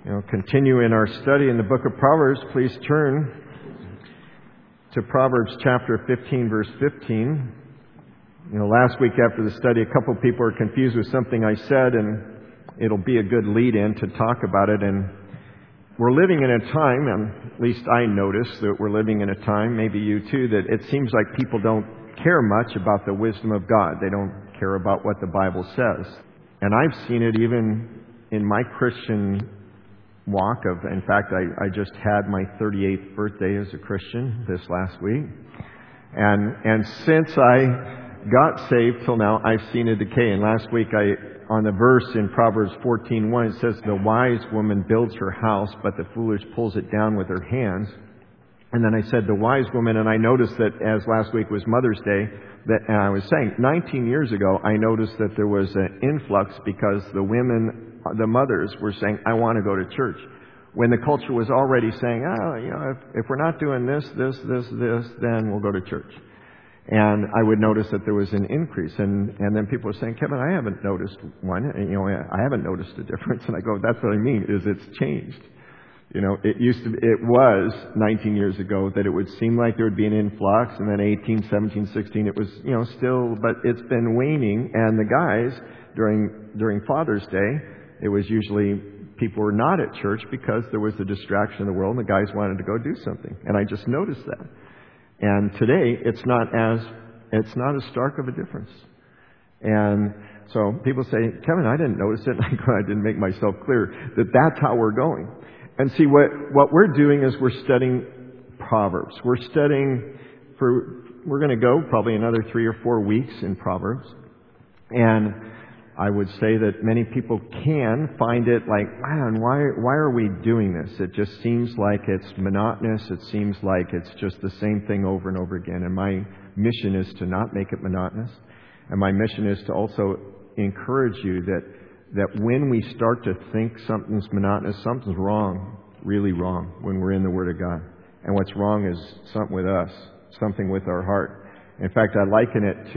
Continue in our study in the book of Proverbs. Please turn to Proverbs chapter 15, verse 15. Last week after the study, a couple people were confused with something I said, and it'll be a good lead-in to talk about it. And we're living in a time, and at least I notice that we're living in a time, maybe you too, that it seems like people don't care much about the wisdom of God. They don't care about what the Bible says. And I've seen it even in my Christian walk of, in fact, I just had my 38th birthday as a Christian this last week. And since I got saved till now, I've seen a decay. And last week, on the verse in Proverbs 14:1, it says, "The wise woman builds her house, but the foolish pulls it down with her hands." And then I said, the wise woman, and I noticed that as last week was Mother's Day, that I was saying, 19 years ago, I noticed that there was an influx because the women, the mothers, were saying, "I want to go to church." When the culture was already saying, if we're not doing this, then we'll go to church. And I would notice that there was an increase. And then people were saying, "Kevin, I haven't noticed one. I haven't noticed a difference." And I go, that's what I mean, is it's changed. It was 19 years ago that it would seem like there would be an influx, and then 18, 17, 16, it was, still, but it's been waning. And the guys, during Father's Day, it was usually people were not at church because there was a distraction in the world, and the guys wanted to go do something. And I just noticed that. And today, it's not as stark of a difference. And so people say, "Kevin, I didn't notice it." I didn't make myself clear that that's how we're going. And see, what we're doing is we're studying Proverbs. We're going to go probably another 3 or 4 weeks in Proverbs. And I would say that many people can find it like, man, why are we doing this? It just seems like it's monotonous. It seems like it's just the same thing over and over again. And my mission is to not make it monotonous. And my mission is to also encourage you that when we start to think something's monotonous, something's wrong, really wrong, when we're in the Word of God. And what's wrong is something with us, something with our heart. In fact, I liken it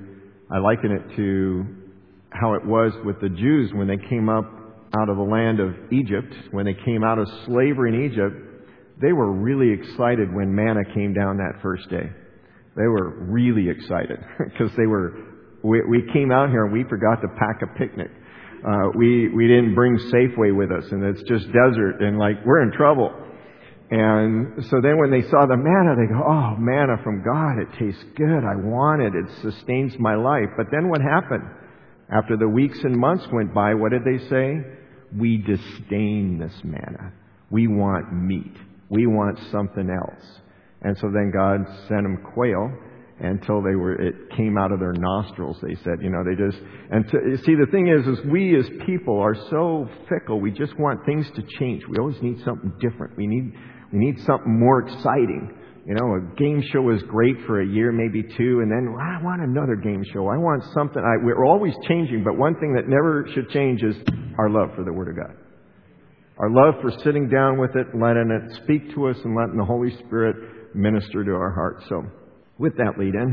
to how it was with the Jews when they came up out of the land of Egypt, when they came out of slavery in Egypt. They were really excited when manna came down that first day. They were really excited because we came out here and we forgot to pack a picnic. We didn't bring Safeway with us, and it's just desert, and we're in trouble. And so then when they saw the manna, they go, "Oh, manna from God, it tastes good. I want it. It sustains my life." But then what happened? After the weeks and months went by, what did they say? "We disdain this manna. We want meat. We want something else." And so then God sent them quail until it came out of their nostrils, they said. See, the thing is we as people are so fickle. We just want things to change. We always need something different. We need something more exciting. A game show is great for a year, maybe 2, and then I want another game show. I want something. We're always changing, but one thing that never should change is our love for the Word of God. Our love for sitting down with it, letting it speak to us, and letting the Holy Spirit minister to our hearts. So, with that lead-in,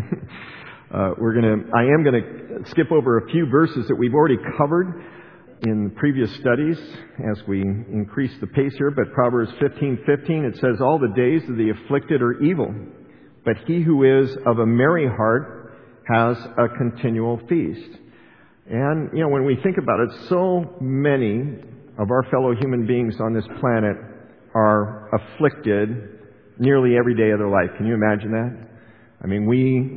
I am going to skip over a few verses that we've already covered in previous studies as we increase the pace here. But Proverbs 15:15, it says, "All the days of the afflicted are evil, but he who is of a merry heart has a continual feast." And, when we think about it, so many of our fellow human beings on this planet are afflicted nearly every day of their life. Can you imagine that? I mean,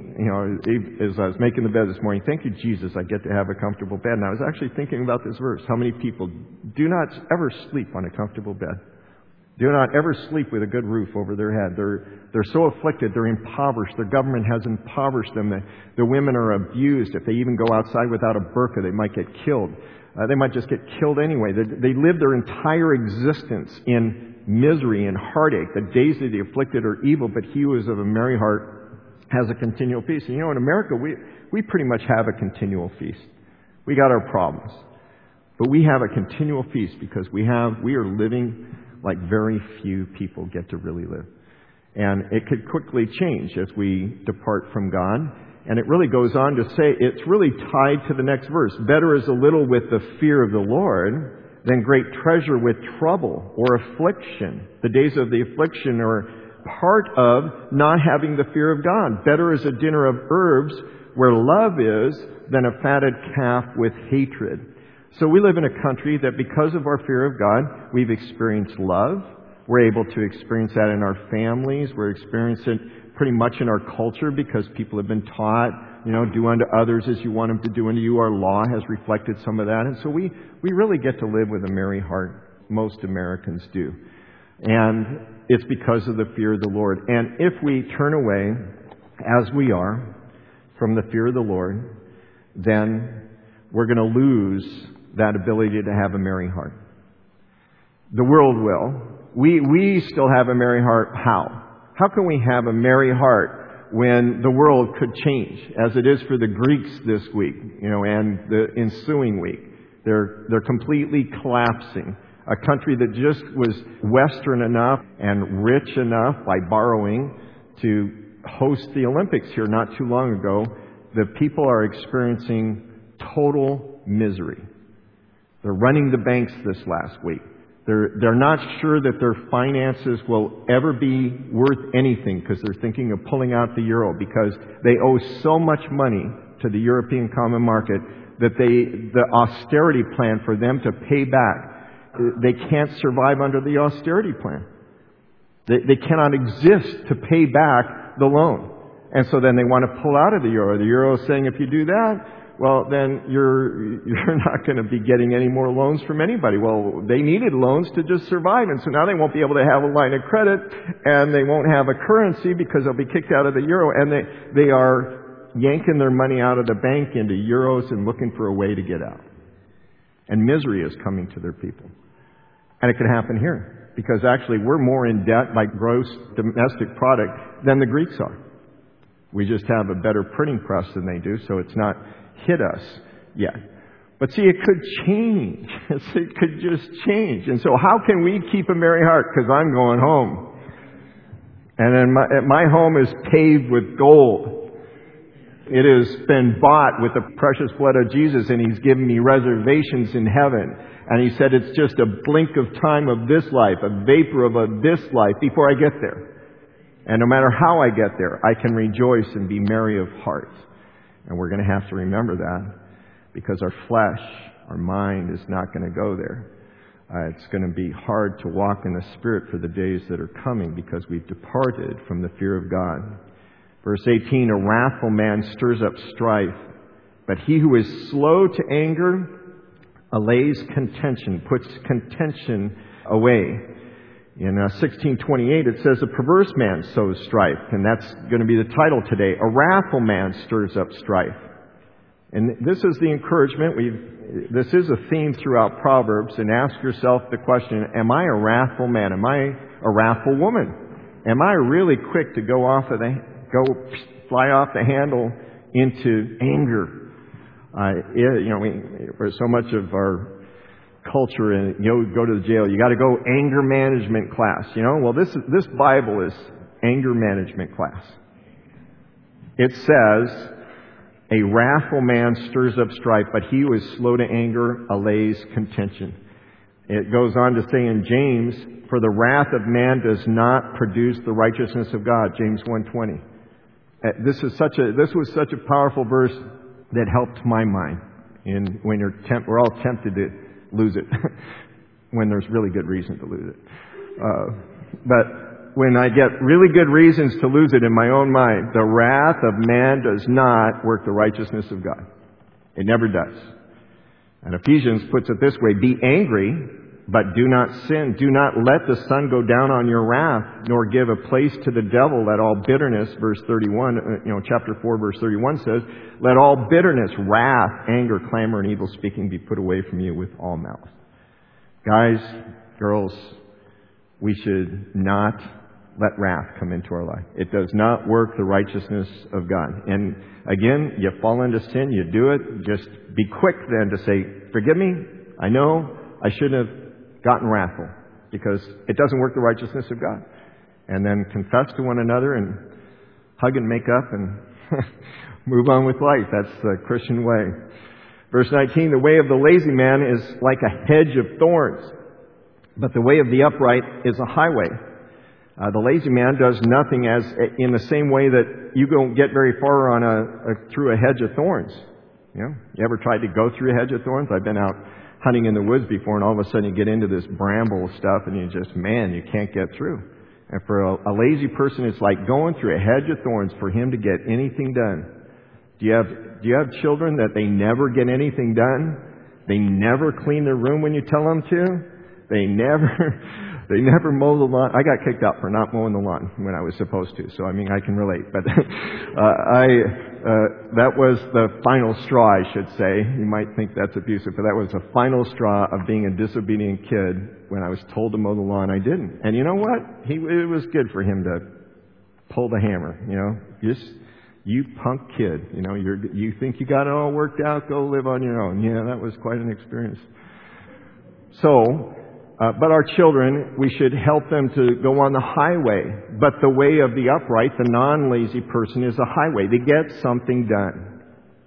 as I was making the bed this morning, thank you, Jesus, I get to have a comfortable bed. And I was actually thinking about this verse. How many people do not ever sleep on a comfortable bed? Do not ever sleep with a good roof over their head. They're so afflicted. They're impoverished. Their government has impoverished them. The women are abused. If they even go outside without a burqa, they might get killed. They might just get killed anyway. They live their entire existence in misery and heartache. The days of the afflicted are evil, but he who is of a merry heart has a continual feast. And in America, we pretty much have a continual feast. We got our problems, but we have a continual feast because we are living like very few people get to really live. And it could quickly change as we depart from God. And it really goes on to say, it's really tied to the next verse. Better is a little with the fear of the Lord than great treasure with trouble or affliction. The days of the affliction are part of not having the fear of God. Better is a dinner of herbs where love is than a fatted calf with hatred. So we live in a country that because of our fear of God, we've experienced love. We're able to experience that in our families. We're experiencing it pretty much in our culture because people have been taught, do unto others as you want them to do unto you. Our law has reflected some of that. And so we really get to live with a merry heart. Most Americans do. And it's because of the fear of the Lord. And if we turn away, as we are, from the fear of the Lord, then we're going to lose that ability to have a merry heart. The world will. We still have a merry heart. How? How can we have a merry heart when the world could change, as it is for the Greeks this week, and the ensuing week? They're completely collapsing. A country that just was Western enough and rich enough by borrowing to host the Olympics here not too long ago, the people are experiencing total misery. They're running the banks this last week. They're not sure that their finances will ever be worth anything because they're thinking of pulling out the euro because they owe so much money to the European common market that the austerity plan for them to pay back, they can't survive under the austerity plan. They cannot exist to pay back the loan. And so then they want to pull out of the euro. The euro is saying if you do that, well, then you're not going to be getting any more loans from anybody. Well, they needed loans to just survive, and so now they won't be able to have a line of credit, and they won't have a currency because they'll be kicked out of the euro, and they are yanking their money out of the bank into euros and looking for a way to get out. And misery is coming to their people. And it could happen here, because actually we're more in debt by gross domestic product than the Greeks are. We just have a better printing press than they do, so it's not hit us yet. But see, it could change. It could just change. And so how can we keep a merry heart? Because I'm going home. And then my home is paved with gold. It has been bought with the precious blood of Jesus, and He's given me reservations in heaven. And He said it's just a blink of time of this life, a vapor of this life before I get there. And no matter how I get there, I can rejoice and be merry of heart. And we're going to have to remember that, because our flesh, our mind is not going to go there. It's going to be hard to walk in the Spirit for the days that are coming because we've departed from the fear of God. Verse 18, a wrathful man stirs up strife, but he who is slow to anger allays contention, puts contention away. In 16:28, it says, a perverse man sows strife, and that's going to be the title today. A wrathful man stirs up strife. And this is the encouragement. This is a theme throughout Proverbs, and ask yourself the question, am I a wrathful man? Am I a wrathful woman? Am I really quick to go fly off the handle into anger? So much of our culture, and go to the jail. You got to go anger management class. Well, this Bible is anger management class. It says, a wrathful man stirs up strife, but he who is slow to anger allays contention. It goes on to say in James, for the wrath of man does not produce the righteousness of God. James 1:20. This was such a powerful verse that helped my mind. And when we're all tempted to lose it when there's really good reason to lose it. But when I get really good reasons to lose it in my own mind, the wrath of man does not work the righteousness of God. It never does. And Ephesians puts it this way, be angry, but do not sin. Do not let the sun go down on your wrath, nor give a place to the devil. Let all bitterness, verse 31, chapter 4, verse 31 says, let all bitterness, wrath, anger, clamor, and evil speaking be put away from you with all malice. Guys, girls, we should not let wrath come into our life. It does not work the righteousness of God. And again, you fall into sin, you do it. Just be quick then to say, forgive me. I know I shouldn't have gotten wrathful, because it doesn't work the righteousness of God. And then confess to one another and hug and make up and move on with life. That's the Christian way. Verse 19, the way of the lazy man is like a hedge of thorns, but the way of the upright is a highway. The lazy man does nothing as in the same way that you don't get very far through a hedge of thorns. You ever tried to go through a hedge of thorns? I've been out hunting in the woods before, and all of a sudden you get into this bramble stuff, and you can't get through. And for a lazy person, it's like going through a hedge of thorns for him to get anything done. Do you have children that they never get anything done? They never clean their room when you tell them to? They never mow the lawn. I got kicked out for not mowing the lawn when I was supposed to, so I can relate. But that was the final straw, I should say. You might think that's abusive, but that was the final straw of being a disobedient kid. When I was told to mow the lawn, I didn't. And you know what? It was good for him to pull the hammer. You punk kid, you think you got it all worked out, go live on your own. Yeah, that was quite an experience. But our children, we should help them to go on the highway. But the way of the upright, the non-lazy person, is a highway. They get something done.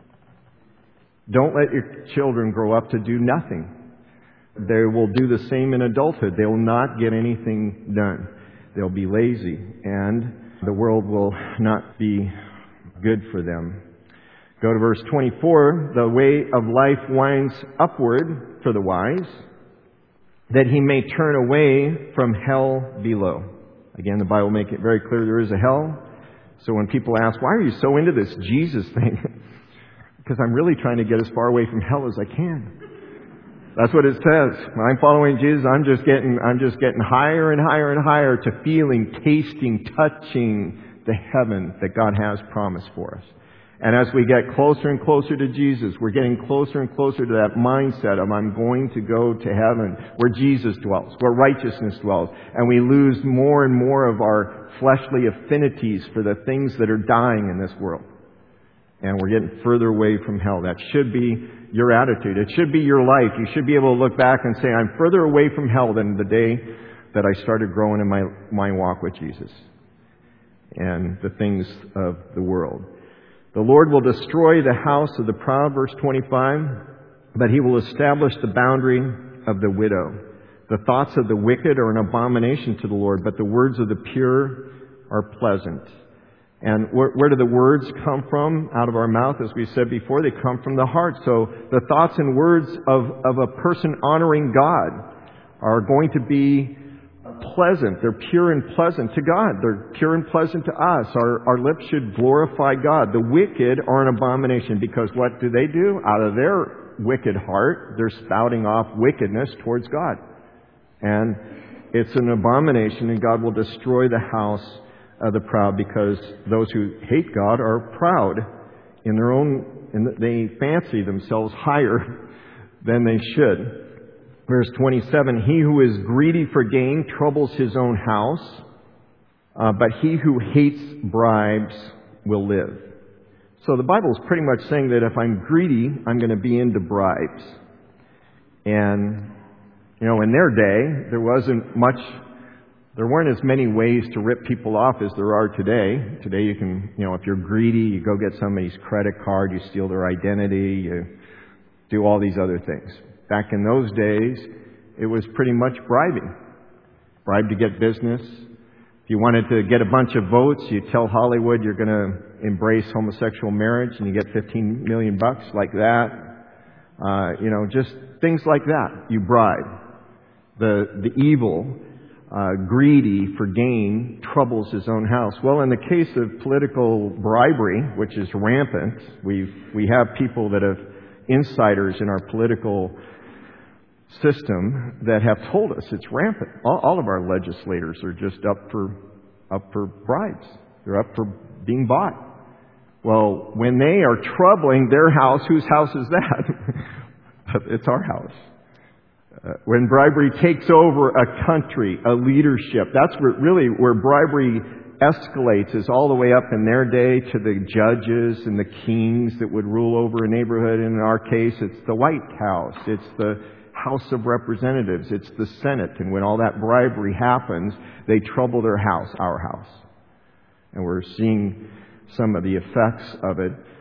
Don't let your children grow up to do nothing. They will do the same in adulthood. They will not get anything done. They'll be lazy, and the world will not be good for them. Go to verse 24. The way of life winds upward for the wise, that he may turn away from hell below. Again, the Bible makes it very clear there is a hell. So when people ask, why are you so into this Jesus thing? Because I'm really trying to get as far away from hell as I can. That's what it says. When I'm following Jesus, I'm just getting higher and higher and higher to feeling, tasting, touching the heaven that God has promised for us. And as we get closer and closer to Jesus, we're getting closer and closer to that mindset of I'm going to go to heaven where Jesus dwells, where righteousness dwells. And we lose more and more of our fleshly affinities for the things that are dying in this world. And we're getting further away from hell. That should be your attitude. It should be your life. You should be able to look back and say, I'm further away from hell than the day that I started growing in my walk with Jesus and the things of the world. The Lord will destroy the house of the proud, verse 25, but He will establish the boundary of the widow. The thoughts of the wicked are an abomination to the Lord, but the words of the pure are pleasant. And where do the words come from? Out of our mouth, as we said before, they come from the heart. So the thoughts and words of a person honoring God are going to be pleasant. They're pure and pleasant to God. They're pure and pleasant to us. Our lips should glorify God. The wicked are an abomination because what do? Out of their wicked heart, they're spouting off wickedness towards God. And it's an abomination, and God will destroy the house of the proud because those who hate God are proud in their own, and they fancy themselves higher than they should. Verse 27, he who is greedy for gain troubles his own house, but he who hates bribes will live. So the Bible is pretty much saying that if I'm greedy, I'm going to be into bribes. And, in their day, there weren't as many ways to rip people off as there are today. Today you can, if you're greedy, you go get somebody's credit card, you steal their identity, you do all these other things. Back in those days, it was pretty much bribing. Bribe to get business. If you wanted to get a bunch of votes, you tell Hollywood you're going to embrace homosexual marriage and you get $15 million like that. Just things like that. You bribe. The evil, greedy for gain, troubles his own house. Well, in the case of political bribery, which is rampant, we have people that have insiders in our political system that have told us it's rampant. All of our legislators are just up for bribes. They're up for being bought. Well, when they are troubling their house, whose house is that? It's our house. When bribery takes over a country, a leadership, that's where bribery escalates, is all the way up in their day to the judges and the kings that would rule over a neighborhood. And in our case, it's the White House. It's the House of Representatives. It's the Senate. And when all that bribery happens, they trouble their house, our house. And we're seeing some of the effects of it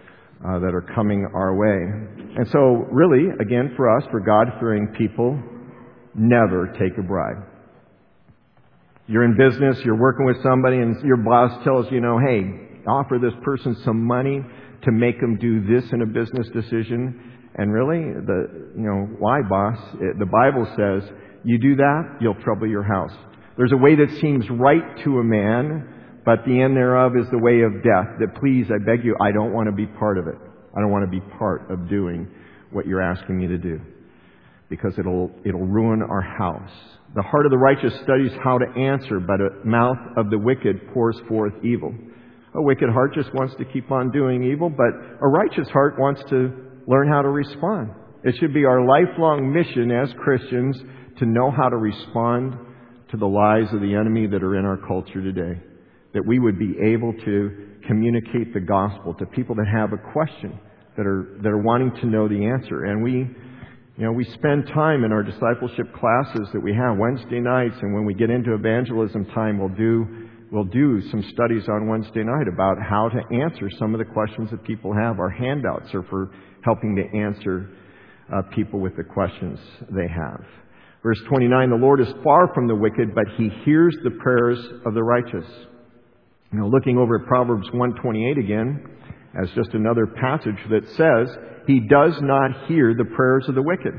that are coming our way. And so really, again, for us, for God-fearing people, never take a bribe. You're in business, you're working with somebody, and your boss tells you, hey, offer this person some money to make them do this in a business decision. And really, why, boss? The Bible says, you do that, you'll trouble your house. There's a way that seems right to a man, but the end thereof is the way of death. That please, I beg you, I don't want to be part of it. I don't want to be part of doing what you're asking me to do, because it'll ruin our house. The heart of the righteous studies how to answer, but the mouth of the wicked pours forth evil. A wicked heart just wants to keep on doing evil, but a righteous heart wants to learn how to respond. It should be our lifelong mission as Christians to know how to respond to the lies of the enemy that are in our culture today. That we would be able to communicate the gospel to people that have a question, that are wanting to know the answer. And we spend time in our discipleship classes that we have Wednesday nights, and when we get into evangelism time, we'll do some studies on Wednesday night about how to answer some of the questions that people have. Our handouts are for helping to answer people with the questions they have. Verse 29, the Lord is far from the wicked, but He hears the prayers of the righteous. Looking over at Proverbs 1:28 again, as just another passage that says, He does not hear the prayers of the wicked.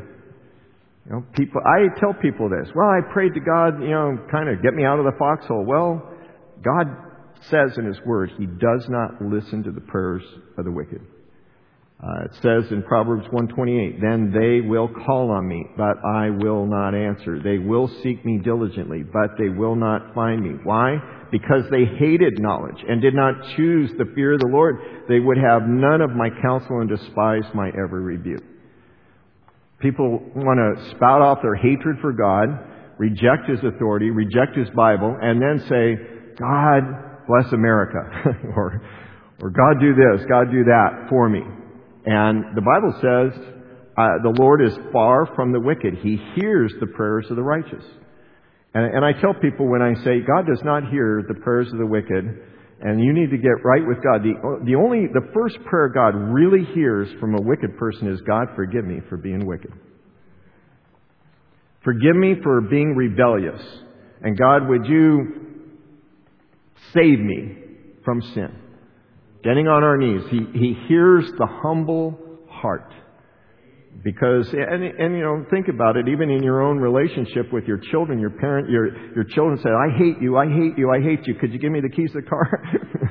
I tell people this. Well, I prayed to God, kind of get me out of the foxhole. Well, God says in His Word, He does not listen to the prayers of the wicked. It says in Proverbs 1:28, then they will call on me, but I will not answer. They will seek me diligently, but they will not find me. Why? Because they hated knowledge and did not choose the fear of the Lord. They would have none of my counsel and despise my every rebuke. People want to spout off their hatred for God, reject His authority, reject His Bible, and then say, God bless America, or God do this, God do that for me. And the Bible says the Lord is far from the wicked. He hears the prayers of the righteous. And I tell people when I say God does not hear the prayers of the wicked, and you need to get right with God, the first prayer God really hears from a wicked person is, God, forgive me for being wicked. Forgive me for being rebellious. And God, would you save me from sin? Getting on our knees. He hears the humble heart. Because, think about it, even in your own relationship with your children, your children say, I hate you, I hate you, I hate you. Could you give me the keys to the car?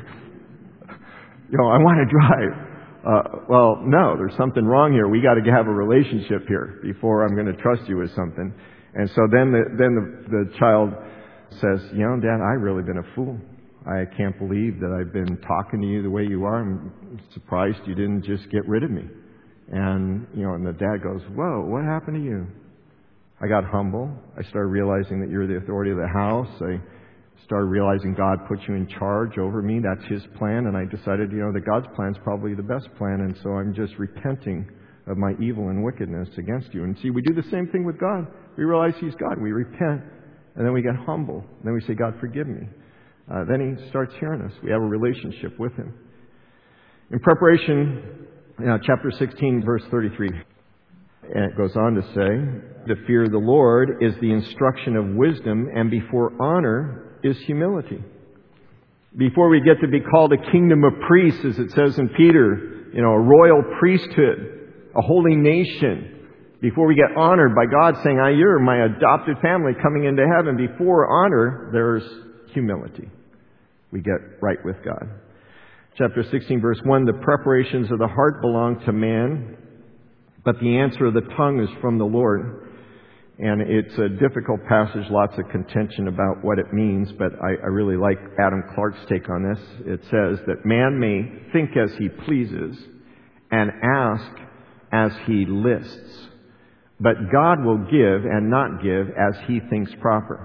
I want to drive. Well, no, there's something wrong here. We got to have a relationship here before I'm going to trust you with something. And so then the child says, Dad, I've really been a fool. I can't believe that I've been talking to you the way you are. I'm surprised you didn't just get rid of me. And the dad goes, whoa, what happened to you? I got humble. I started realizing that you're the authority of the house. I started realizing God put you in charge over me. That's His plan. And I decided, that God's plan is probably the best plan. And so I'm just repenting of my evil and wickedness against you. And see, we do the same thing with God. We realize He's God. We repent. And then we get humble. And then we say, God, forgive me. Then He starts hearing us. We have a relationship with Him. In preparation, chapter 16, verse 33. And it goes on to say, the fear of the Lord is the instruction of wisdom, and before honor is humility. Before we get to be called a kingdom of priests, as it says in Peter, a royal priesthood, a holy nation, before we get honored by God saying, you're my adopted family coming into heaven, before honor, there's humility. We get right with God. Chapter 16, verse 1, the preparations of the heart belong to man, but the answer of the tongue is from the Lord. And it's a difficult passage, lots of contention about what it means, but I really like Adam Clark's take on this. It says that man may think as he pleases and ask as he lists, but God will give and not give as He thinks proper.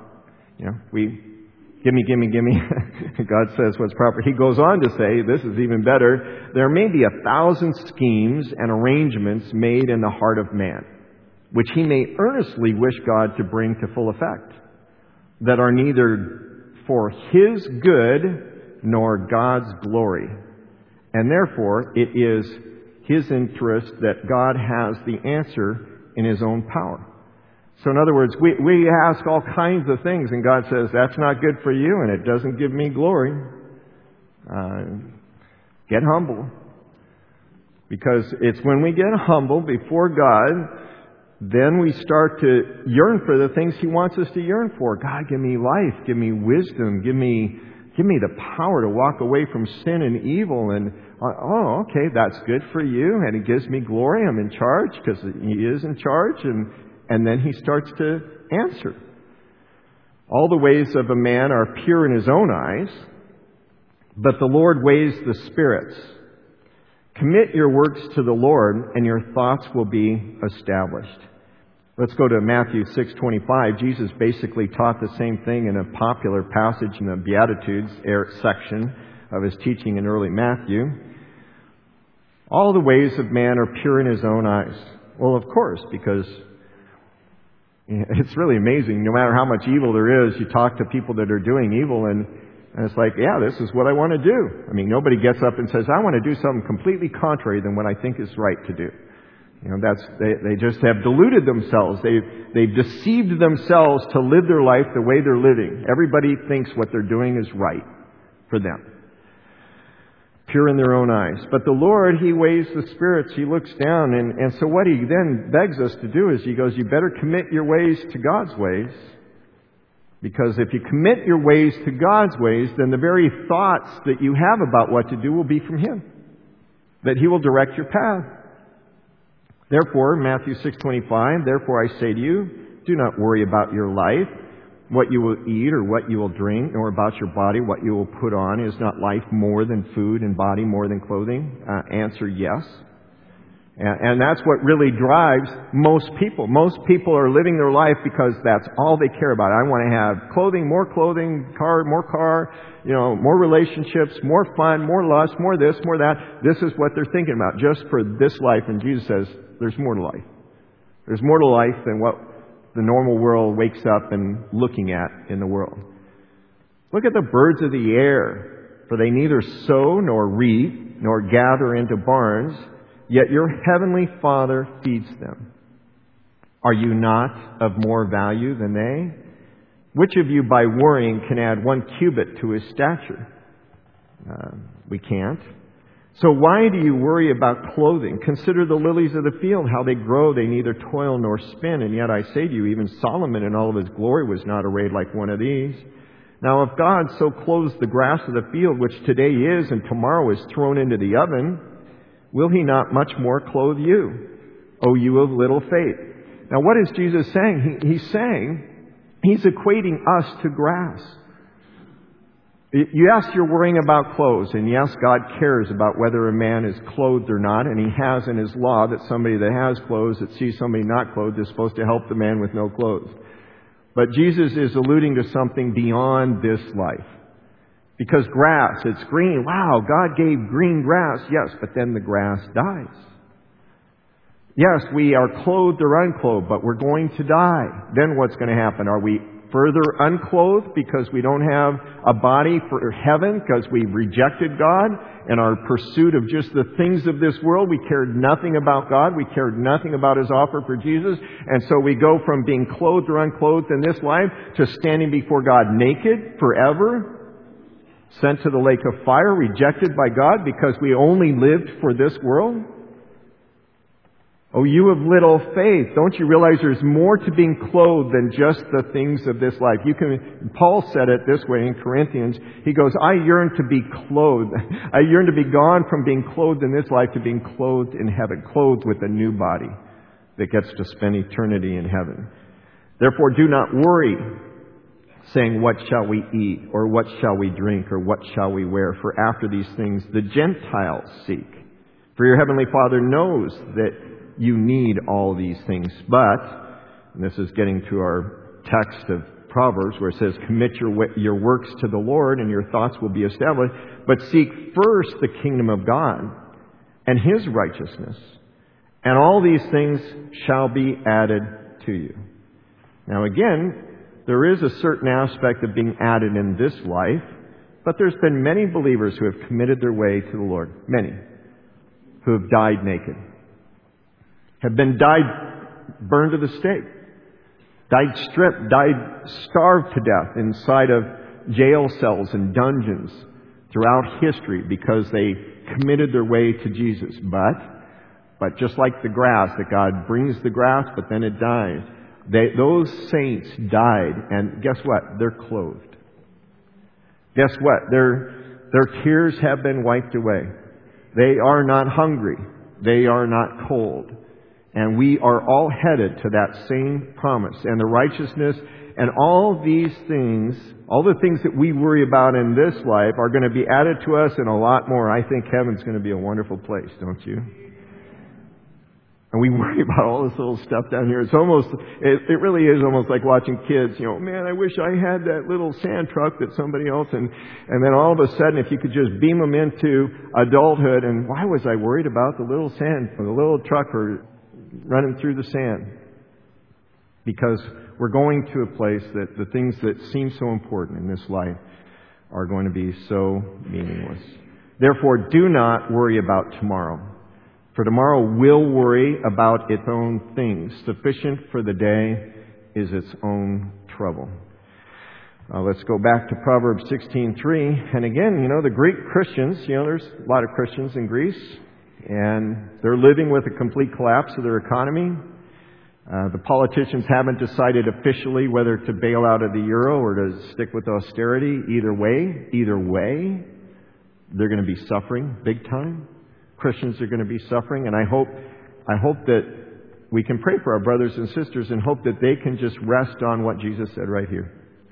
Give me. God says what's proper. He goes on to say, this is even better, there may be 1,000 schemes and arrangements made in the heart of man, which he may earnestly wish God to bring to full effect, that are neither for his good nor God's glory. And therefore it is his interest that God has the answer in his own power. So in other words, we ask all kinds of things, and God says, that's not good for you, and it doesn't give me glory. Get humble. Because it's when we get humble before God, then we start to yearn for the things he wants us to yearn for. God, give me life, give me wisdom, give me the power to walk away from sin and evil. And, oh, okay, that's good for you. And it gives me glory. I'm in charge because he is in charge. And then he starts to answer. All the ways of a man are pure in his own eyes, but the Lord weighs the spirits. Commit your works to the Lord, and your thoughts will be established. Let's go to Matthew 6:25. Jesus basically taught the same thing in a popular passage in the Beatitudes section of his teaching in early Matthew. All the ways of man are pure in his own eyes. Well, of course, because it's really amazing. No matter how much evil there is, you talk to people that are doing evil, and it's like, yeah, this is what I want to do. I mean, nobody gets up and says, I want to do something completely contrary than what I think is right to do. You know, they just have deluded themselves. They've deceived themselves to live their life the way they're living. Everybody thinks what they're doing is right for them. Pure in their own eyes. But the Lord, he weighs the spirits. He looks down. And so what he then begs us to do is he goes, you better commit your ways to God's ways. Because if you commit your ways to God's ways, then the very thoughts that you have about what to do will be from him. That he will direct your path. Therefore, Matthew 6:25, therefore I say to you, do not worry about your life, what you will eat or what you will drink, nor about your body, what you will put on. Is not life more than food and body more than clothing? Answer, yes. And that's what really drives most people. Most people are living their life because that's all they care about. I want to have clothing, car, more car, more relationships, more fun, more lust, more this, more that. This is what they're thinking about just for this life. And Jesus says, there's more to life. There's more to life than what the normal world wakes up and looking at in the world. Look at the birds of the air, for they neither sow nor reap nor gather into barns, yet your heavenly Father feeds them. Are you not of more value than they? Which of you by worrying can add 1 cubit to his stature? We can't. So why do you worry about clothing? Consider the lilies of the field, how they grow. They neither toil nor spin. And yet I say to you, even Solomon in all of his glory was not arrayed like one of these. Now if God so clothes the grass of the field, which today is and tomorrow is thrown into the oven, will he not much more clothe you, O you of little faith? Now what is Jesus saying? He's equating us to grass. Yes, you're worrying about clothes, and yes, God cares about whether a man is clothed or not, and he has in his law that somebody that has clothes that sees somebody not clothed is supposed to help the man with no clothes. But Jesus is alluding to something beyond this life. Because grass, it's green. Wow, God gave green grass. Yes, but then the grass dies. Yes, we are clothed or unclothed, but we're going to die. Then what's going to happen? Are we further unclothed because we don't have a body for heaven because we rejected God in our pursuit of just the things of this world? We cared nothing about God. We cared nothing about his offer for Jesus. And so we go from being clothed or unclothed in this life to standing before God naked forever, sent to the lake of fire, rejected by God because we only lived for this world. Oh, you of little faith, don't you realize there's more to being clothed than just the things of this life? Paul said it this way in Corinthians. He goes, I yearn to be clothed. I yearn to be gone from being clothed in this life to being clothed in heaven, clothed with a new body that gets to spend eternity in heaven. Therefore, do not worry, saying, what shall we eat, or what shall we drink, or what shall we wear? For after these things the Gentiles seek. For your heavenly Father knows that you need all these things. But, and this is getting to our text of Proverbs where it says, commit your works to the Lord and your thoughts will be established. But seek first the kingdom of God and his righteousness, and all these things shall be added to you. Now again, there is a certain aspect of being added in this life, but there's been many believers who have committed their way to the Lord. Many. who have died naked, have been burned to the stake, died stripped, died starved to death inside of jail cells and dungeons throughout history because they committed their way to Jesus. But just like the grass, that God brings the grass, but then it dies. Those saints died, and guess what? They're clothed. Guess what? Their tears have been wiped away. They are not hungry. They are not cold. And we are all headed to that same promise. And the righteousness and all these things, all the things that we worry about in this life are going to be added to us and a lot more. I think heaven's going to be a wonderful place, don't you? And we worry about all this little stuff down here. It really is almost like watching kids. Man, I wish I had that little sand truck that somebody else, and then all of a sudden, if you could just beam them into adulthood, and why was I worried about the little truck or running through the sand? Because we're going to a place that the things that seem so important in this life are going to be so meaningless. Therefore, do not worry about tomorrow. For tomorrow will worry about its own things. Sufficient for the day is its own trouble. Let's go back to Proverbs 16:3. And again, the Greek Christians, there's a lot of Christians in Greece, and they're living with a complete collapse of their economy. The politicians haven't decided officially whether to bail out of the euro or to stick with austerity. Either way, they're going to be suffering big time. Christians are going to be suffering, and I hope that we can pray for our brothers and sisters and hope that they can just rest on what Jesus said right here.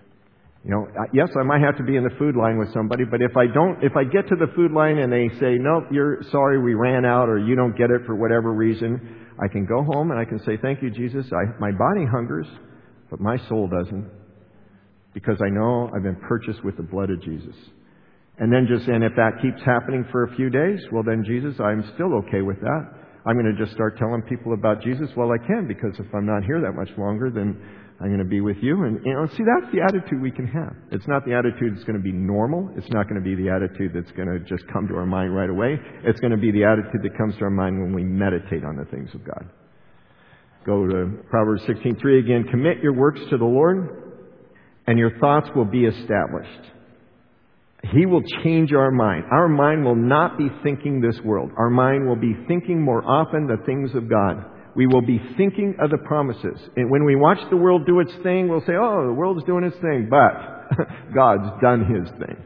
Yes, I might have to be in the food line with somebody, but if I get to the food line and they say, "Nope, you're sorry, we ran out," or "You don't get it for whatever reason," I can go home and I can say, "Thank you, Jesus. My body hungers, but my soul doesn't, because I know I've been purchased with the blood of Jesus." And if that keeps happening for a few days, well then, Jesus, I'm still okay with that. I'm going to just start telling people about Jesus while I can, because if I'm not here that much longer, then I'm going to be with you. And see, that's the attitude we can have. It's not the attitude that's going to be normal. It's not going to be the attitude that's going to just come to our mind right away. It's going to be the attitude that comes to our mind when we meditate on the things of God. Go to Proverbs 16:3 again. Commit your works to the Lord, and your thoughts will be established. He will change our mind. Our mind will not be thinking this world. Our mind will be thinking more often the things of God. We will be thinking of the promises. And when we watch the world do its thing, we'll say, "Oh, the world's doing its thing," but God's done His thing.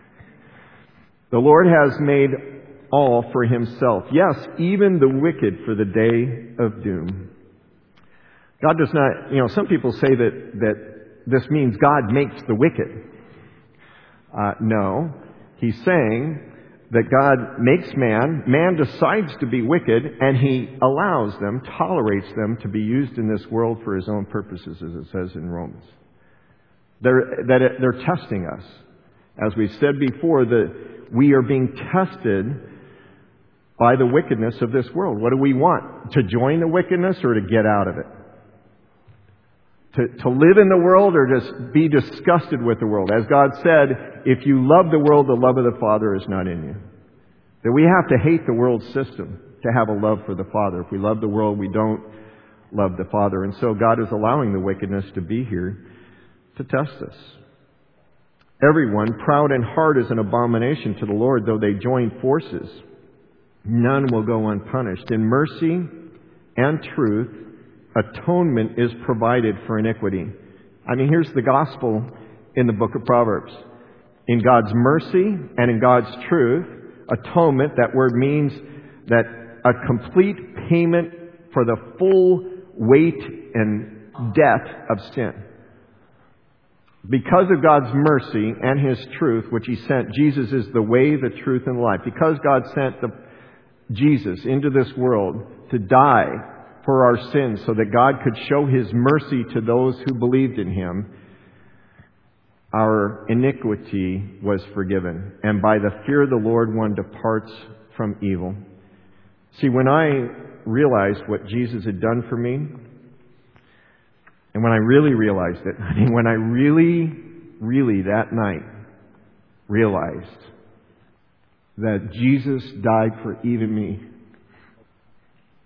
The Lord has made all for Himself. Yes, even the wicked for the day of doom. God does not, some people say that this means God makes the wicked. No, He's saying that God makes man decides to be wicked, and He allows them, tolerates them to be used in this world for His own purposes, as it says in Romans. They're testing us. As we said before, that we are being tested by the wickedness of this world. What do we want? To join the wickedness or to get out of it? To live in the world or just be disgusted with the world? As God said, if you love the world, the love of the Father is not in you. That we have to hate the world system to have a love for the Father. If we love the world, we don't love the Father. And so God is allowing the wickedness to be here to test us. Everyone proud in heart is an abomination to the Lord, though they join forces. None will go unpunished. In mercy and truth, atonement is provided for iniquity. Here's the gospel in the book of Proverbs. In God's mercy and in God's truth, atonement, that word means that a complete payment for the full weight and debt of sin. Because of God's mercy and His truth, which He sent, Jesus is the way, the truth, and the life. Because God sent Jesus into this world to die for our sins so that God could show His mercy to those who believed in Him, our iniquity was forgiven. And by the fear of the Lord, one departs from evil. See, when I realized what Jesus had done for me, and when I really realized it, when I really that night realized that Jesus died for even me,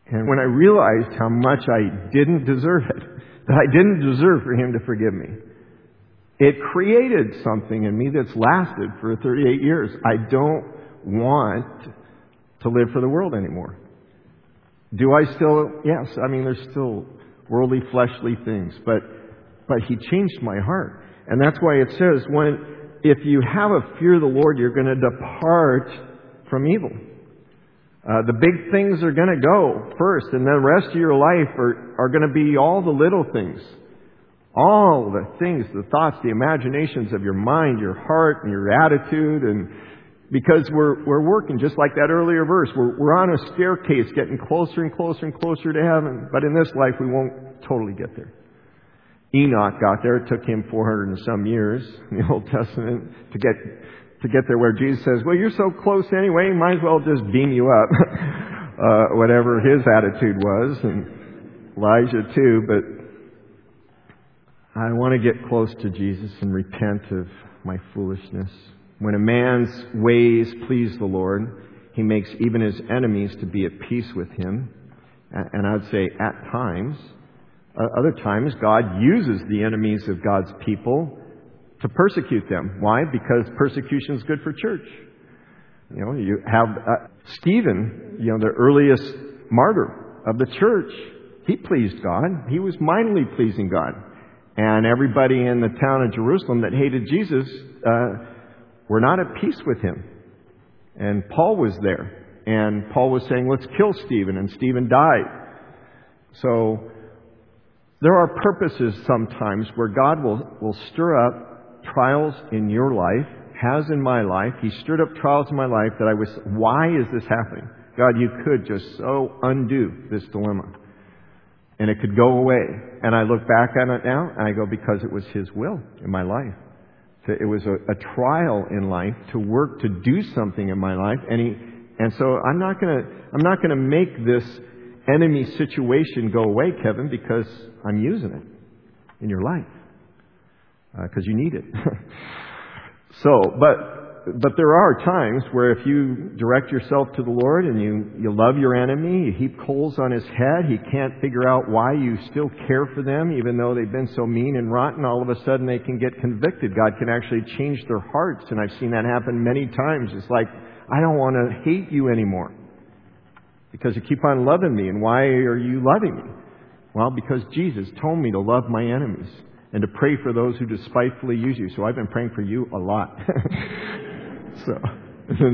And when I realized how much I didn't deserve it, that I didn't deserve for Him to forgive me, it created something in me that's lasted for 38 years. I don't want to live for the world anymore. Do I still? Yes. I mean, there's still worldly, fleshly things, but He changed my heart. And that's why it says, if you have a fear of the Lord, you're going to depart from evil. The big things are going to go first, and the rest of your life are going to be all the little things. All the things, the thoughts, the imaginations of your mind, your heart, and your attitude. And because we're working, just like that earlier verse, we're on a staircase getting closer and closer and closer to heaven. But in this life, we won't totally get there. Enoch got there. It took him 400 and some years in the Old Testament to get there, where Jesus says, well, you're so close anyway, might as well just beam you up. Whatever his attitude was, and Elijah too. But I want to get close to Jesus and repent of my foolishness. When a man's ways please the Lord, He makes even his enemies to be at peace with him. And I'd say at times, other times, God uses the enemies of God's people to persecute them. Why? Because persecution is good for church. You know, you have Stephen, the earliest martyr of the church. He pleased God. He was mightily pleasing God. And everybody in the town of Jerusalem that hated Jesus were not at peace with him. And Paul was there. And Paul was saying, let's kill Stephen. And Stephen died. So there are purposes sometimes where God will stir up trials in your life, has in my life. He stirred up trials in my life that why is this happening? God, you could just so undo this dilemma. And it could go away. And I look back on it now, and I go, because it was His will in my life. It was a trial in life to work to do something in my life. And so I'm not gonna make this enemy situation go away, Kevin, because I'm using it in your life. Because you need it. But there are times where if you direct yourself to the Lord and you love your enemy, you heap coals on his head, he can't figure out why you still care for them, even though they've been so mean and rotten, all of a sudden they can get convicted. God can actually change their hearts, and I've seen that happen many times. It's like, I don't want to hate you anymore because you keep on loving me. And why are you loving me? Well, because Jesus told me to love my enemies and to pray for those who despitefully use you. So I've been praying for you a lot. So then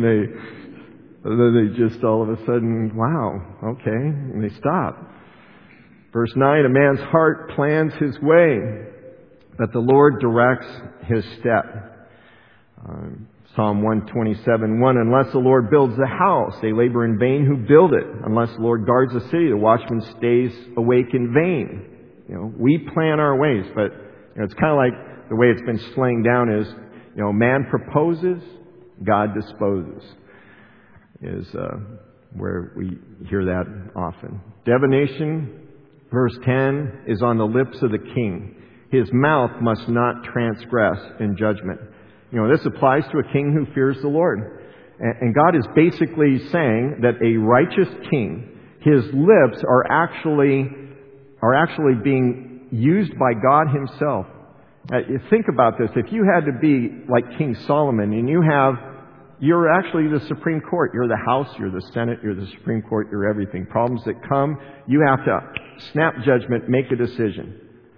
they just all of a sudden, wow, okay, and they stop. Verse 9, a man's heart plans his way, but the Lord directs his step. Psalm 127:1, unless the Lord builds the house, they labor in vain who build it. Unless the Lord guards the city, the watchman stays awake in vain. We plan our ways, but it's kind of like the way it's been slaying down is, man proposes, God disposes, is where we hear that often. Divination, verse 10, is on the lips of the king. His mouth must not transgress in judgment. This applies to a king who fears the Lord. And God is basically saying that a righteous king, his lips are actually being used by God Himself. Think about this. If you had to be like King Solomon, and you're actually the Supreme Court. You're the House, you're the Senate, you're the Supreme Court, you're everything. Problems that come, you have to snap judgment, make a decision.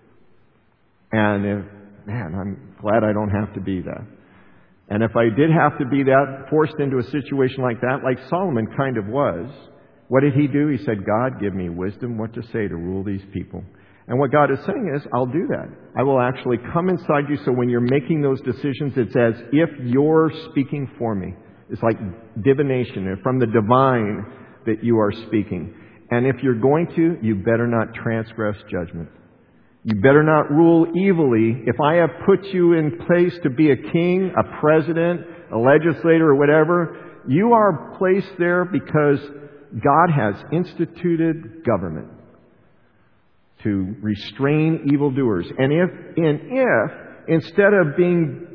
And I'm glad I don't have to be that. And if I did have to be that, forced into a situation like that, like Solomon kind of was, what did he do? He said, God, give me wisdom what to say to rule these people. And what God is saying is, I'll do that. I will actually come inside you, so when you're making those decisions, it's as if you're speaking for me. It's like divination, from the divine that you are speaking. And if you're going to, you better not transgress judgment. You better not rule evilly. If I have put you in place to be a king, a president, a legislator, or whatever, you are placed there because God has instituted government to restrain evildoers. And if instead of being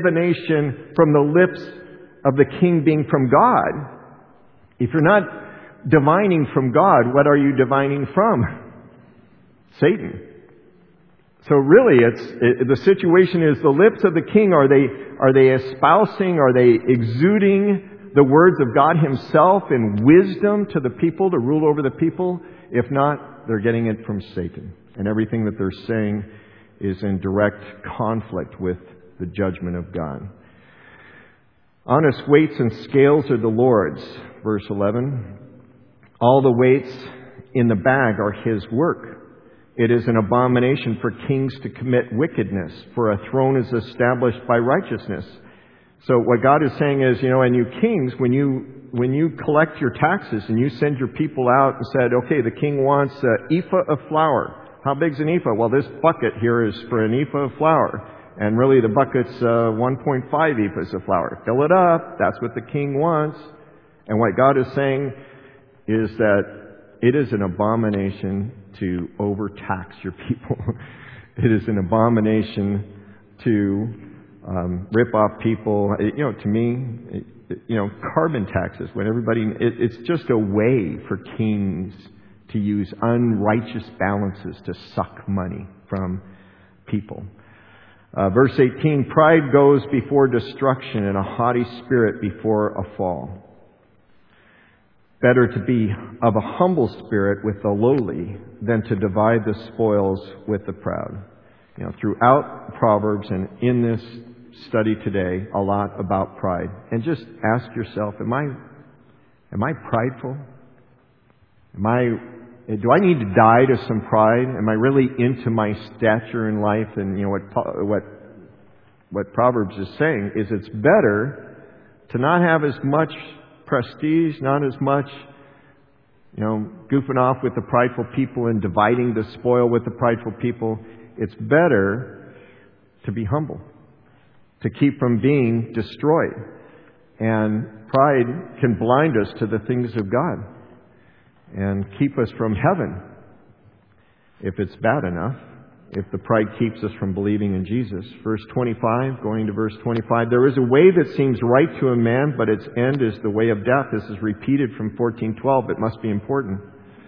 divination from the lips of the king being from God, if you're not divining from God, what are you divining from? Satan. So really, the situation is the lips of the king, are they espousing, are they exuding the words of God himself in wisdom to the people, to rule over the people? If not, they're getting it from Satan. And everything that they're saying is in direct conflict with the judgment of God. Honest weights and scales are the Lord's, verse 11. All the weights in the bag are his work. It is an abomination for kings to commit wickedness, for a throne is established by righteousness. So what God is saying is, and you kings, when you collect your taxes and you send your people out and said, okay, the king wants an ephah of flour. How big's an ephah? Well, this bucket here is for an ephah of flour. And really the bucket's 1.5 ephahs of flour. Fill it up. That's what the king wants. And what God is saying is that it is an abomination to overtax your people. It is an abomination to rip off people. To me, carbon taxes, when it's just a way for kings to use unrighteous balances to suck money from people. Verse 18, pride goes before destruction and a haughty spirit before a fall. Better to be of a humble spirit with the lowly than to divide the spoils with the proud. Throughout Proverbs and in this study today, a lot about pride. And just ask yourself, am I prideful? Do I need to die to some pride? Am I really into my stature in life? And what Proverbs is saying is it's better to not have as much prestige, not as much, goofing off with the prideful people and dividing the spoil with the prideful people. It's better to be humble, to keep from being destroyed. And pride can blind us to the things of God and keep us from heaven if it's bad enough, if the pride keeps us from believing in Jesus. Verse 25, going to verse 25, there is a way that seems right to a man, but its end is the way of death. This is repeated from 14:12. It must be important.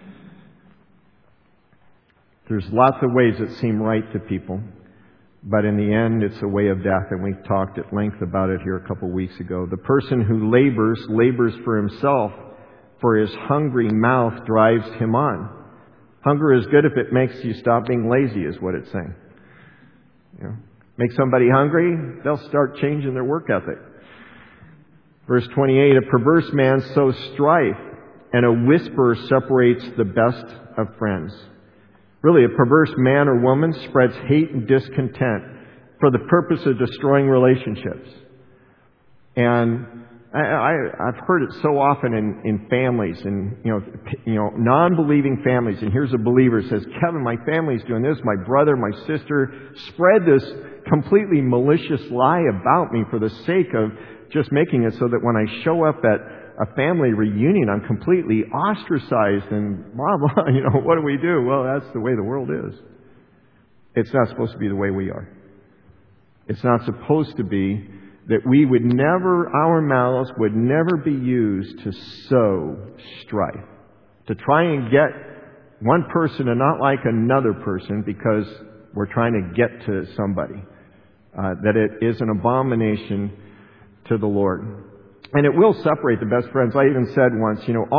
There's lots of ways that seem right to people, but in the end, it's a way of death, and we talked at length about it here a couple weeks ago. The person who labors for himself, for his hungry mouth drives him on. Hunger is good if it makes you stop being lazy, is what it's saying. Make somebody hungry, they'll start changing their work ethic. Verse 28, a perverse man sows strife, and a whisperer separates the best of friends. Really, a perverse man or woman spreads hate and discontent for the purpose of destroying relationships. And I've heard it so often in families and, non-believing families. And here's a believer who says, Kevin, my family's doing this. My brother, my sister spread this completely malicious lie about me for the sake of just making it so that when I show up at a family reunion, I'm completely ostracized and blah, blah. What do we do? Well, that's the way the world is. It's not supposed to be the way we are. It's not supposed to be that our mouths would never be used to sow strife, to try and get one person to not like another person because we're trying to get to somebody. That it is an abomination to the Lord. And it will separate the best friends. I even said once,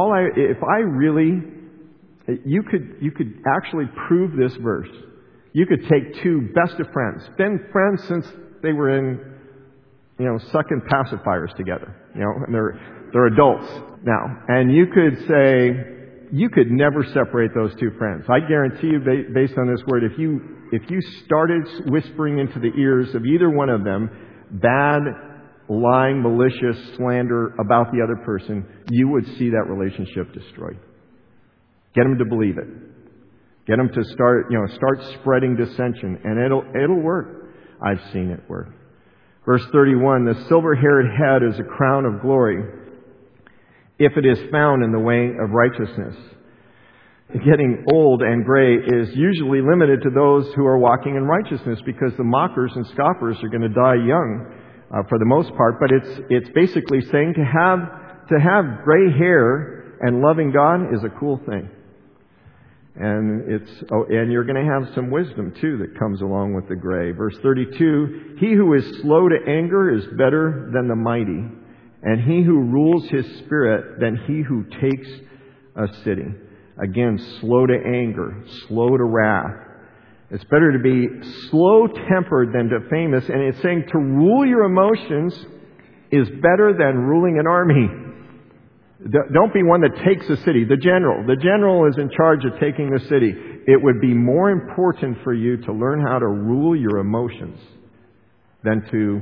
you could actually prove this verse. You could take two best of friends, been friends since they were in sucking pacifiers together, and they're adults now. And you could say, you could never separate those two friends. I guarantee you, based on this word, if you started whispering into the ears of either one of them bad, lying, malicious slander about the other person, you would see that relationship destroyed. Get them to believe it. Get them to start spreading dissension, and it'll work. I've seen it work. Verse 31, the silver-haired head is a crown of glory if it is found in the way of righteousness. Getting old and gray is usually limited to those who are walking in righteousness, because the mockers and scoffers are going to die young for the most part. But it's basically saying to have gray hair And loving God is a cool thing. And and you're going to have some wisdom too that comes along with the gray. Verse 32, he who is slow to anger is better than the mighty, and he who rules his spirit than he who takes a city. Again, slow to anger, slow to wrath. It's better to be slow-tempered than to famous. And it's saying to rule your emotions is better than ruling an army. Don't be one that takes a city. The general is in charge of taking the city. It would be more important for you to learn how to rule your emotions than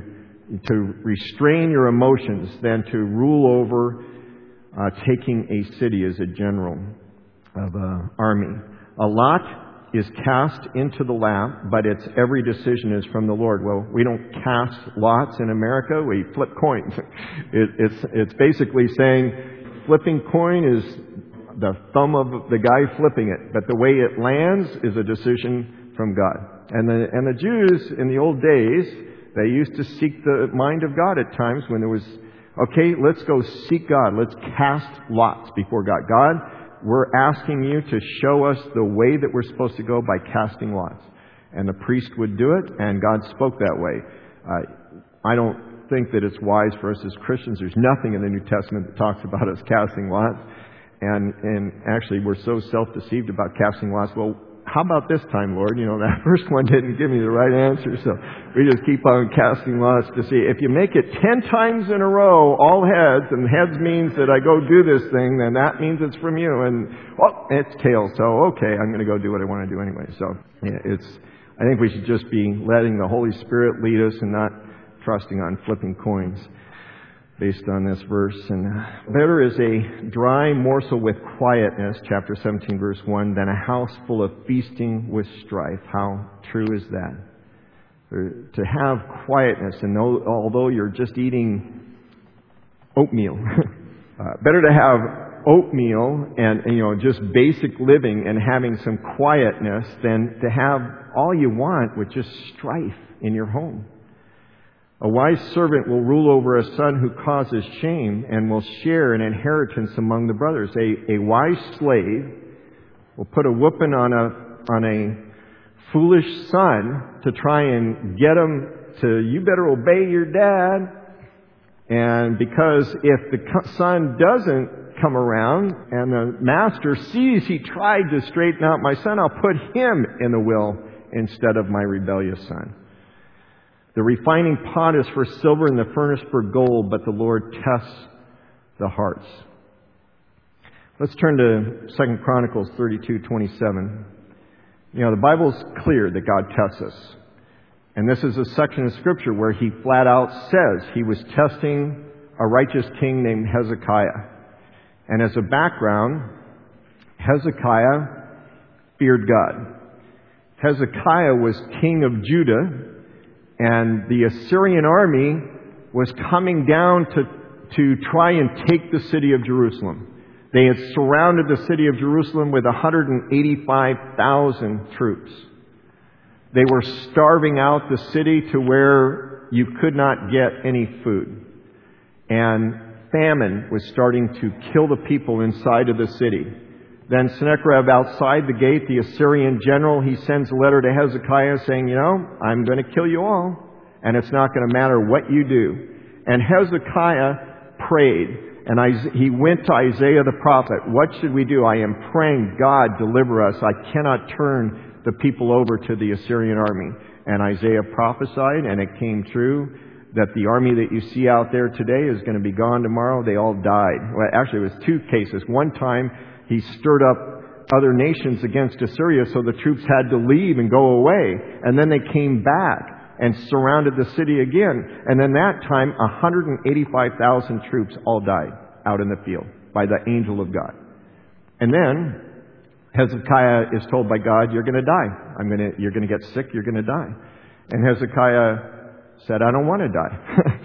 to restrain your emotions than to rule over taking a city as a general of an army. A lot is cast into the lap, but its every decision is from the Lord. Well, we don't cast lots in America. We flip coins. It's basically saying flipping coin is the thumb of the guy flipping it, but the way it lands is a decision from God. And the Jews in the old days, they used to seek the mind of God at times when there was, okay, let's go seek God. Let's cast lots before God. God, we're asking you to show us the way that we're supposed to go by casting lots. And the priest would do it, and God spoke that way. I don't think that it's wise for us as Christians. There's nothing in the New Testament that talks about us casting lots. And actually, we're so self-deceived about casting lots. Well, how about this time, Lord? You know, that first one didn't give me the right answer. So we just keep on casting lots to see. If you make it 10 times in a row, all heads, and heads means that I go do this thing, then that means it's from you. And, well, it's tails. So, okay, I'm going to go do what I want to do anyway. So I think we should just be letting the Holy Spirit lead us and not trusting on flipping coins based on this verse. And better is a dry morsel with quietness, chapter 17, verse 1, than a house full of feasting with strife. How true is that? To have quietness, and although you're just eating oatmeal, better to have oatmeal and just basic living and having some quietness than to have all you want with just strife in your home. A wise servant will rule over a son who causes shame and will share an inheritance among the brothers. A wise slave will put a whooping on a foolish son to try and get him to, you better obey your dad. And because if the son doesn't come around and the master sees he tried to straighten out my son, I'll put him in the will instead of my rebellious son. The refining pot is for silver and the furnace for gold, but the Lord tests the hearts. Let's turn to 2 Chronicles 32:27. The Bible's clear that God tests us. And this is a section of Scripture where He flat out says He was testing a righteous king named Hezekiah. And as a background, Hezekiah feared God. Hezekiah was king of Judah, and the Assyrian army was coming down to try and take the city of Jerusalem. They had surrounded the city of Jerusalem with 185,000 troops. They were starving out the city to where you could not get any food. And famine was starting to kill the people inside of the city. Then Sennacherib outside the gate, the Assyrian general, he sends a letter to Hezekiah saying, I'm going to kill you all, and it's not going to matter what you do. And Hezekiah prayed, and he went to Isaiah the prophet. What should we do? I am praying, God, deliver us. I cannot turn the people over to the Assyrian army. And Isaiah prophesied, and it came true, that the army that you see out there today is going to be gone tomorrow. They all died. Well, actually, it was 2 cases. One time, he stirred up other nations against Assyria, so the troops had to leave and go away. And then they came back and surrounded the city again. And then that time, 185,000 troops all died out in the field by the angel of God. And then Hezekiah is told by God, you're going to die. You're going to get sick. You're going to die. And Hezekiah said, I don't want to die.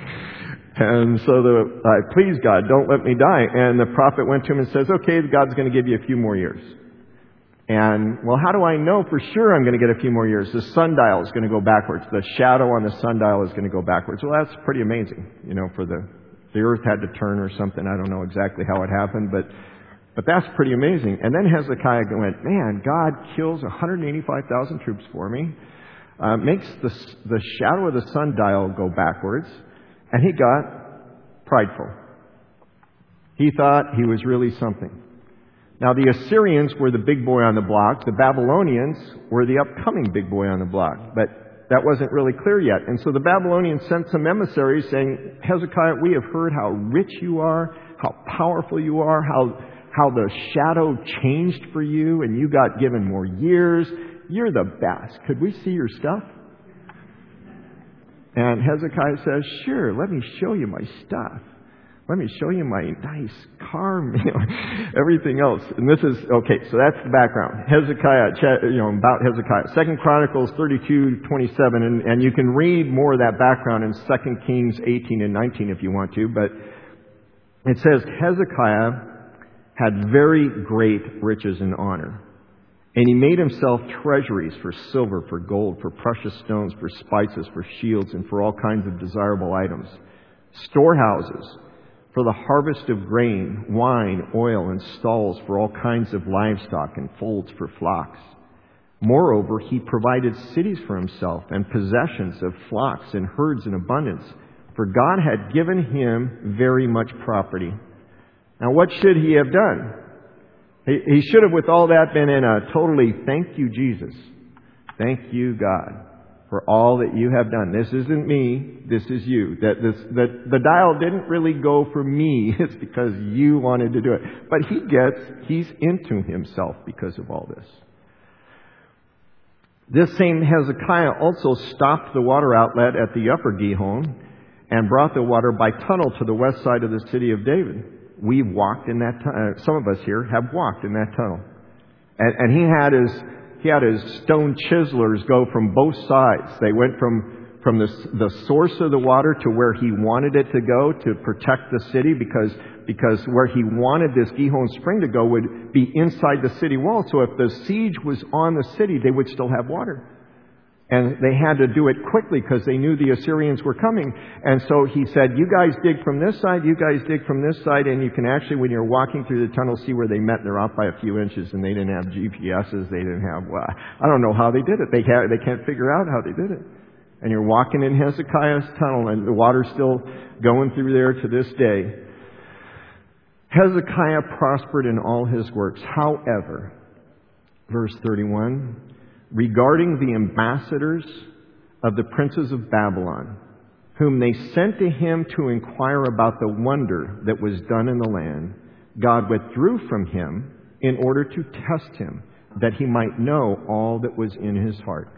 And so please God, don't let me die. And the prophet went to him and says, okay, God's going to give you a few more years. And, well, how do I know for sure I'm going to get a few more years? The sundial is going to go backwards. The shadow on the sundial is going to go backwards. Well, that's pretty amazing. For the earth had to turn or something. I don't know exactly how it happened, but But that's pretty amazing. And then Hezekiah went, man, God kills 185,000 troops for me, makes the shadow of the sundial go backwards, and he got prideful. He thought he was really something. Now, the Assyrians were the big boy on the block. The Babylonians were the upcoming big boy on the block. But that wasn't really clear yet. And so the Babylonians sent some emissaries saying, Hezekiah, we have heard how rich you are, how powerful you are, how the shadow changed for you, and you got given more years. You're the best. Could we see your stuff? And Hezekiah says, sure, let me show you my stuff. Let me show you my nice car, everything else. And this is, okay, so that's the background. Hezekiah, about Hezekiah. 2 Chronicles 32:27, and you can read more of that background in 2 Kings 18 and 19 if you want to, but it says Hezekiah had very great riches and honor. And he made himself treasuries for silver, for gold, for precious stones, for spices, for shields, and for all kinds of desirable items. Storehouses for the harvest of grain, wine, oil, and stalls for all kinds of livestock, and folds for flocks. Moreover, he provided cities for himself and possessions of flocks and herds in abundance, for God had given him very much property. Now, what should he have done? He should have, with all that, been in a totally, thank you, Jesus. Thank you, God, for all that you have done. This isn't me, this is you. The dial didn't really go for me. It's because you wanted to do it. But he's into himself because of all this. This same Hezekiah also stopped the water outlet at the upper Gihon and brought the water by tunnel to the west side of the city of David. We've walked in that tunnel. Some of us here have walked in that tunnel. And he had his stone chiselers go from both sides. They went from the source of the water to where he wanted it to go to protect the city, because where he wanted this Gihon spring to go would be inside the city wall. So if the siege was on the city, they would still have water. And they had to do it quickly because they knew the Assyrians were coming. And so he said, you guys dig from this side, you guys dig from this side, and you can actually, when you're walking through the tunnel, see where they met. They're off by a few inches, and they didn't have GPSs. They didn't have, I don't know how they did it. They can't figure out how they did it. And you're walking in Hezekiah's tunnel, and the water's still going through there to this day. Hezekiah prospered in all his works. However, verse 31, regarding the ambassadors of the princes of Babylon, whom they sent to him to inquire about the wonder that was done in the land, God withdrew from him in order to test him, that he might know all that was in his heart.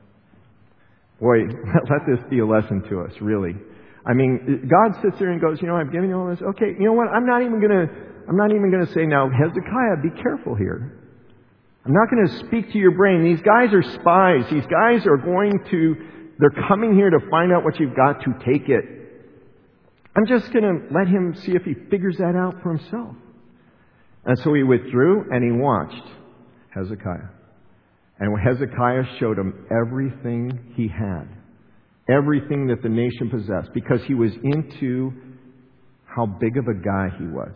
Boy, let this be a lesson to us, really. I mean, God sits there and goes, I've given you all this. Okay, you know what? I'm not even gonna say, now, Hezekiah, be careful here. I'm not going to speak to your brain. These guys are spies. These guys are they're coming here to find out what you've got to take it. I'm just going to let him see if he figures that out for himself. And so he withdrew and he watched Hezekiah. And Hezekiah showed him everything he had. Everything that the nation possessed. Because he was into how big of a guy he was.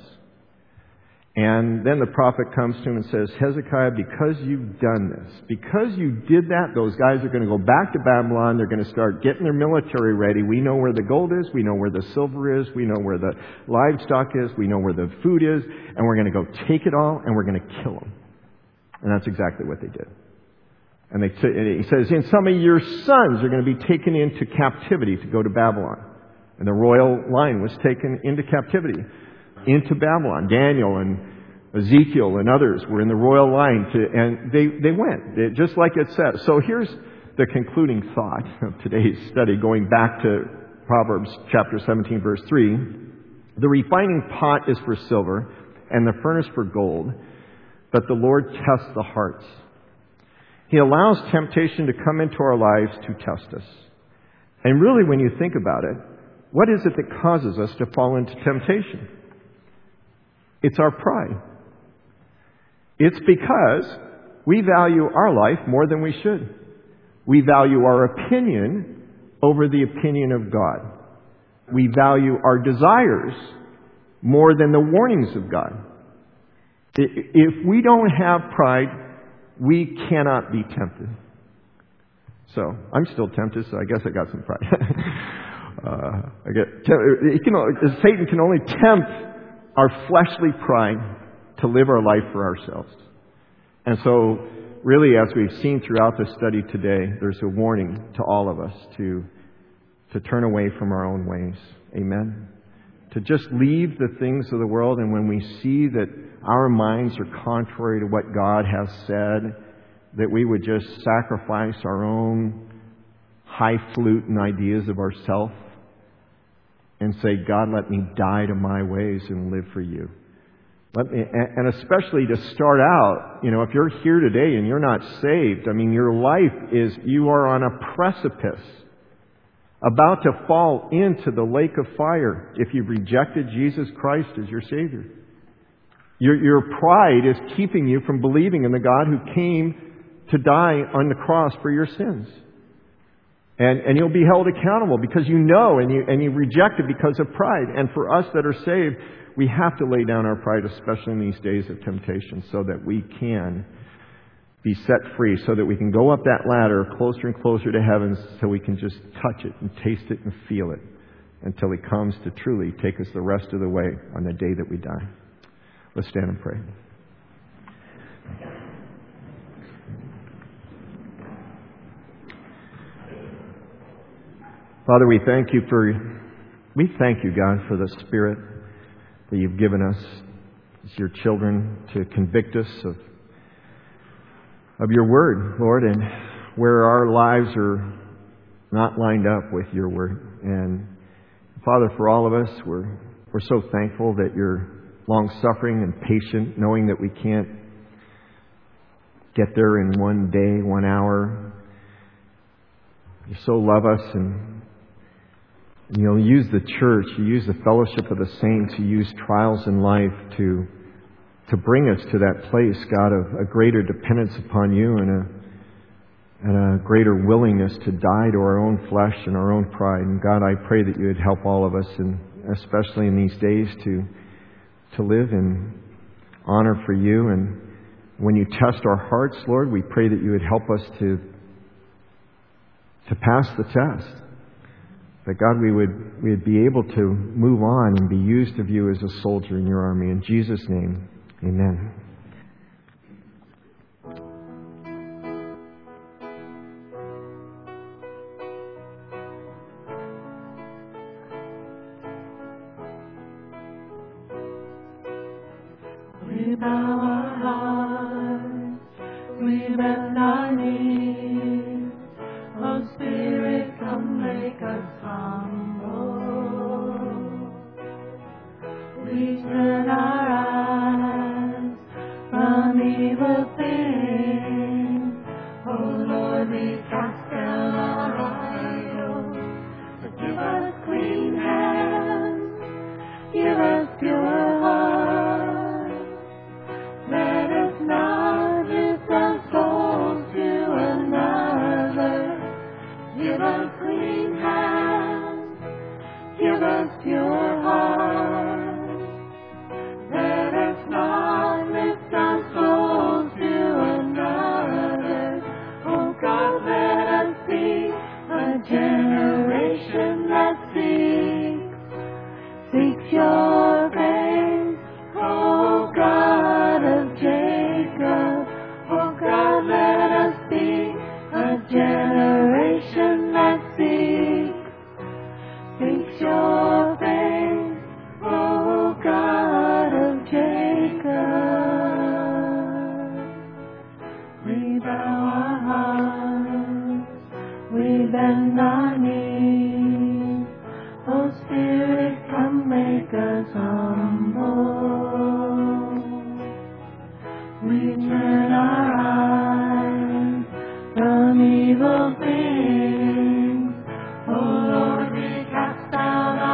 And then the prophet comes to him and says, Hezekiah, because you've done this, because you did that, those guys are going to go back to Babylon. They're going to start getting their military ready. We know where the gold is. We know where the silver is. We know where the livestock is. We know where the food is. And we're going to go take it all and we're going to kill them. And that's exactly what they did. And he says, and some of your sons are going to be taken into captivity to go to Babylon. And the royal line was taken into captivity. Into Babylon. Daniel and Ezekiel and others were in the royal line and they went, just like it says. So here's the concluding thought of today's study, going back to Proverbs chapter 17, verse 3. The refining pot is for silver and the furnace for gold, but the Lord tests the hearts. He allows temptation to come into our lives to test us. And really, when you think about it, what is it that causes us to fall into temptation? It's our pride. It's because we value our life more than we should. We value our opinion over the opinion of God. We value our desires more than the warnings of God. If we don't have pride, we cannot be tempted. So I'm still tempted, so I guess I got some pride. Satan can only tempt our fleshly pride to live our life for ourselves. And so, really, as we've seen throughout this study today, there's a warning to all of us to turn away from our own ways. Amen? To just leave the things of the world, and when we see that our minds are contrary to what God has said, that we would just sacrifice our own highfalutin ideas of ourself and say, God, let me die to my ways and live for you. And especially to start out, if you're here today and you're not saved, your life you are on a precipice, about to fall into the lake of fire if you've rejected Jesus Christ as your Savior. Your pride is keeping you from believing in the God who came to die on the cross for your sins. And you'll be held accountable because you know and you reject it because of pride. And for us that are saved, we have to lay down our pride, especially in these days of temptation, so that we can be set free, so that we can go up that ladder closer and closer to heaven, so we can just touch it and taste it and feel it until He comes to truly take us the rest of the way on the day that we die. Let's stand and pray. Father, we thank you, God, for the Spirit that you've given us as your children to convict us of your Word, Lord, and where our lives are not lined up with your Word. And Father, for all of us, we're so thankful that you're long-suffering and patient, knowing that we can't get there in one day, 1 hour. You so love us, and you'll use the church, you use the fellowship of the saints, you use trials in life to bring us to that place, God, of a greater dependence upon you and a greater willingness to die to our own flesh and our own pride. And God, I pray that you would help all of us, and especially in these days, to live in honor for you. And when you test our hearts, Lord, we pray that you would help us to pass the test. That God, we would be able to move on and be used of you as a soldier in your army. In Jesus' name, amen. We bow our hearts, we bend our knees. Oh Spirit, come make us humble. We turn our eyes from evil things. Oh Lord, we cast down our idols. So give us clean hands, give us pure hearts. Let us not lift our souls to another. Give us clean hands, give us pure hearts. Let us not lift our souls to another. Oh God, let us be a generation that seeks your face. Oh God of Jacob, oh God, let us be a generation that seeks your face. Oh God of Jacob, we bow our hearts, we bend our knees. Oh Spirit, come make us humble. We turn our eyes from evil things. Oh Lord, we cast down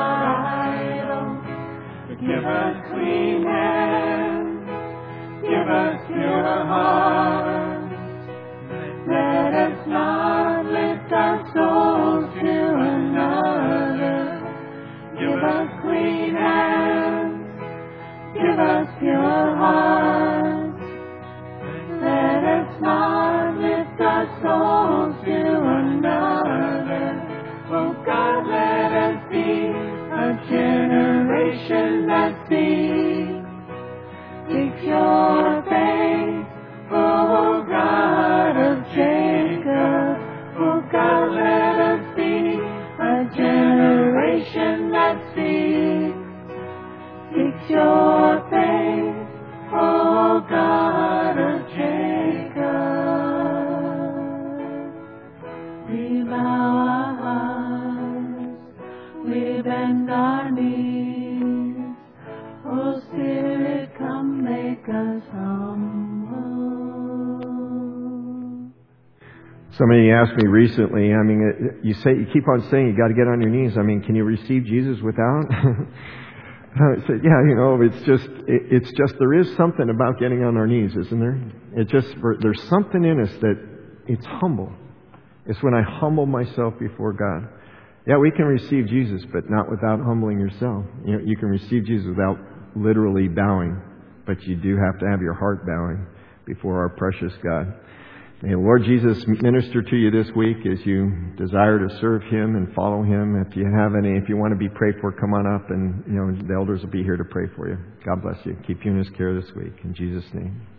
nation that seeks your face, O God of Jacob. We bow our hearts, we bend our knees. O Spirit, come make us humble. Somebody asked me recently, you keep on saying you got to get on your knees. Can you receive Jesus without? I said, it's just there is something about getting on our knees, isn't there? There's something in us that it's humble. It's when I humble myself before God. Yeah, we can receive Jesus, but not without humbling yourself. You can receive Jesus without literally bowing, but you do have to have your heart bowing before our precious God. May the Lord Jesus minister to you this week as you desire to serve Him and follow Him. If you want to be prayed for, come on up, and the elders will be here to pray for you. God bless you. Keep you in His care this week. In Jesus' name.